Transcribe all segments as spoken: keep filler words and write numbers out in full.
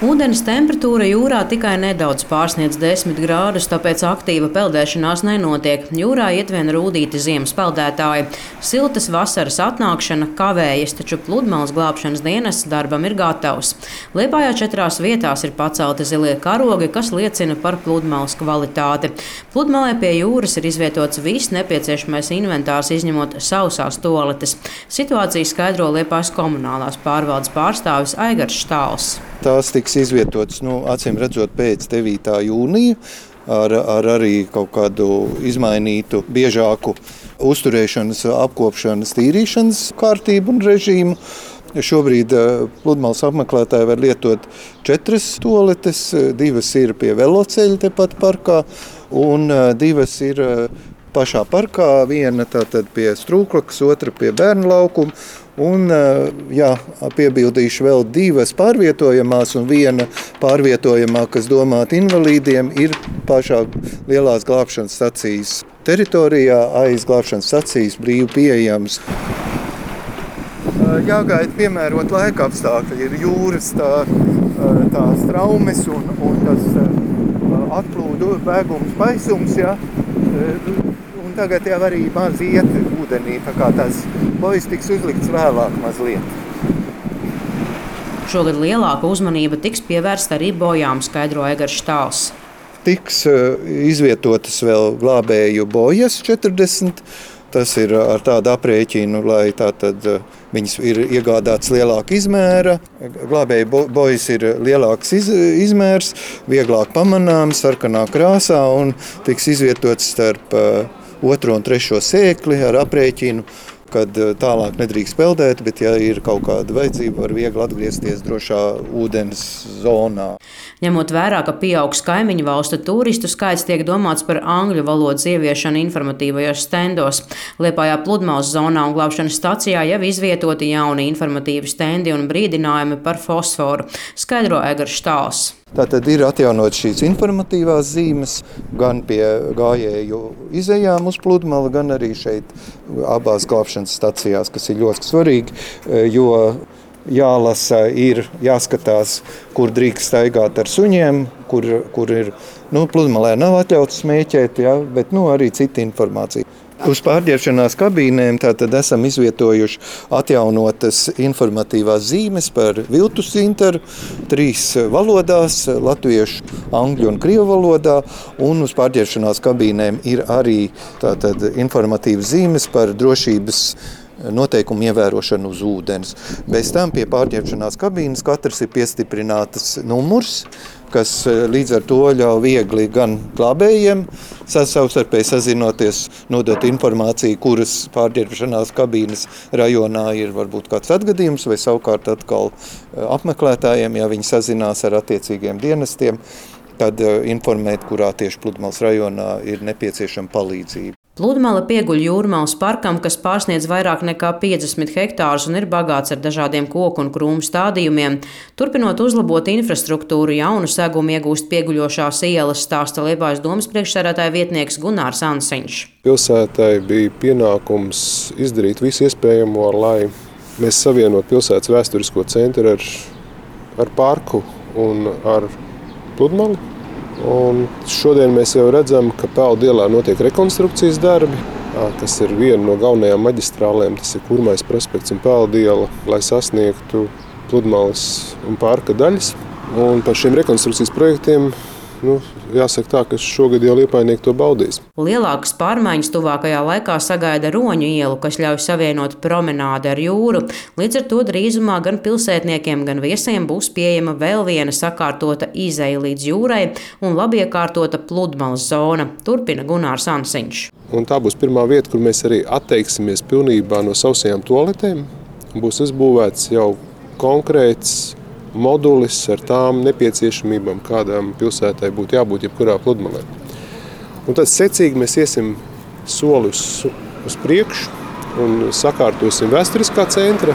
Ūdens temperatūra jūrā tikai nedaudz pārsniedz desmit grādus, tāpēc aktīva peldēšanās nenotiek. Jūrā iet vien rūdīti ziemas peldētāji. Siltas vasaras atnākšana kavējas, taču pludmales glābšanas dienests darbam ir gatavs. Liepājā četrās vietās ir pacelti zilie karogi, kas liecina par pludmales kvalitāti. Pludmalē pie jūras ir izvietots viss nepieciešamais inventārs, izņemot sausās toaletes. Situāciju skaidro Liepājas komunālās pārvaldes pārstāvis Aigars Štāls. Tās tiks izvietotas, nu, acīm redzot, pēc devītā jūnija ar, ar arī kaut kādu izmainītu, biežāku uzturēšanas, apkopšanas, tīrīšanas kārtību un režīmu. Šobrīd pludmales apmeklētāji var lietot četras toaletes, divas ir pie veloceļa tepat parkā un divas ir pašā parkā, viena tātad pie Strūklakas, otra pie bērnu laukuma. Un, jā, piebildīšu vēl divas pārvietojamās un viena pārvietojamā, kas domāta invalīdiem, ir pašā lielās glābšanas stacijas teritorijā, aiz glābšanas stacijas brīvi pieejams. Jāgaida piemērot laika apstākļi, ir jūras tā, tās traumes un, un tas atplūdu bēgums paisums, jā. Un tagad jau arī maz iet ūdenī, tā kā tās bojas tiks uzlikts vēlāk mazliet. Šogad lielāka uzmanība tiks pievērsta arī bojām, skaidro Aigars Štāls. Tiks izvietotas vēl glābēju bojas četrdesmit. Tas ir ar tādu aprēķinu, lai tātad viņas ir iegādāts lielāka izmēra. Glābēju bojas ir lielāks iz, izmērs, vieglāk pamanāms, sarkanā krāsā un tiks izvietots starp otro un trešo sēkli ar aprēķinu, kad tālāk nedrīkst peldēt, bet ja ir kaut kāda vajadzība, var viegli atgriezties drošā ūdens zonā. Ņemot vērā, ka pieaugs kaimiņu valstu turistu skaits, tiek domāts par angļu valodas ieviešanu informatīvajos stendos. Liepājā pludmales zonā un glābšanas stacijā jau izvietoti jauni informatīvi stendi un brīdinājumi par fosforu, skaidro Aigars Štāls. Tātad ir atjaunot šīs informatīvās zīmes gan pie gājēju izejām uz pludmali, gan arī šeit abās glābšanas stacijās, kas ir ļoti svarīgi, jo jālasa, ir jāskatās, kur drīkst staigāt ar suņiem, kur, kur ir, nu, pludmalē nav atļauts smēķēt, ja, bet, nu, arī cita informācija. Uz pārģērbšanās kabīnēm tātad esam izvietojuši atjaunotas informatīvās zīmes par viltus zintaru trīs valodās, latviešu, angļu un krievu valodā, un uz pārģērbšanās kabīnēm ir arī tātad informatīvas zīmes par drošības noteikumu ievērošanu uz ūdens. Bez tam pie pārģērbšanās kabīnes katrs ir piestiprinātas numurs, kas līdz ar to ļauj viegli gan glābējiem savstarpēji sazinoties, nodot informāciju, kuras pārģērbšanās kabīnes rajonā ir varbūt kāds atgadījums, vai savukārt atkal apmeklētājiem, ja viņi sazinās ar attiecīgiem dienestiem, tad informēt, kurā tieši pludmales rajonā ir nepieciešama palīdzība. Pludmale pieguļ Jūrmalas parkam, kas pārsniedz vairāk nekā piecdesmit hektārus un ir bagāts ar dažādiem koku un krūmu stādījumiem. Turpinot uzlabot infrastruktūru, jaunu segumu iegūst pieguļošās ielas, stāsta Liepājas domas priekšsēdētāja vietnieks Gunārs Ansiņš. Pilsētai bija pienākums izdarīt visu iespējamo, lai mēs savienot pilsētas vēsturisko centru ar, ar parku un ar pludmali. Un šodien mēs jau redzam, ka Peldu ielā notiek rekonstrukcijas darbi. Tas ir viena no galvenajām maģistrālēm, tas ir Kurmais prospekts un Peldu iela, lai sasniegtu pludmales un parka daļas. Un par šiem rekonstrukcijas projektiem, nu, jāsaka tā, ka šogad jau liepājnieki to baudīs. Lielākas pārmaiņas tuvākajā laikā sagaida Roņu ielu, kas ļauj savienot promenādi ar jūru. Līdz ar to drīzumā gan pilsētniekiem, gan viesiem būs pieejama vēl viena sakārtota izeja līdz jūrai un labi iekārtota pludmales zona, turpina Gunārs Ansiņš. Un tā būs pirmā vieta, kur mēs arī atteiksimies pilnībā no sausajām toaletēm. Būs uzbūvēts jau konkrēts modulis ar tām nepieciešamībām, kādām pilsētai būtu jābūt jebkurā pludmalē. Un tad secīgi mēs iesim soli uz, uz priekšu un sakārtosim vēsturiskā centra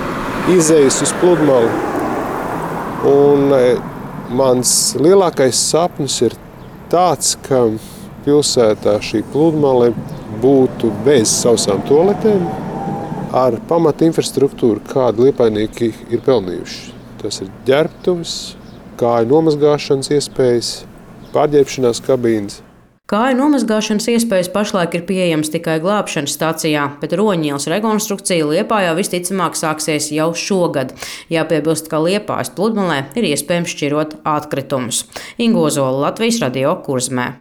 izejas uz pludmali. Un mans lielākais sapnis ir tāds, ka pilsētā šī pludmale būtu bez sausām toaletēm ar pamata infrastruktūru, kādu liepājnieki ir pelnījuši. Tas ir ģērbtuves, kāju nomazgāšanas iespējas, pārģērbšanās kabīnes. Kāju nomazgāšanas iespējas pašlaik ir pieejamas tikai glābšanas stacijā, bet Roņielas rekonstrukcija Liepājā visticamāk sāksies jau šogad. Jāpiebilst, ka Liepājas pludmalē ir iespējams šķirot atkritumus. Inga Ozola, Latvijas Radio, Kurzmē.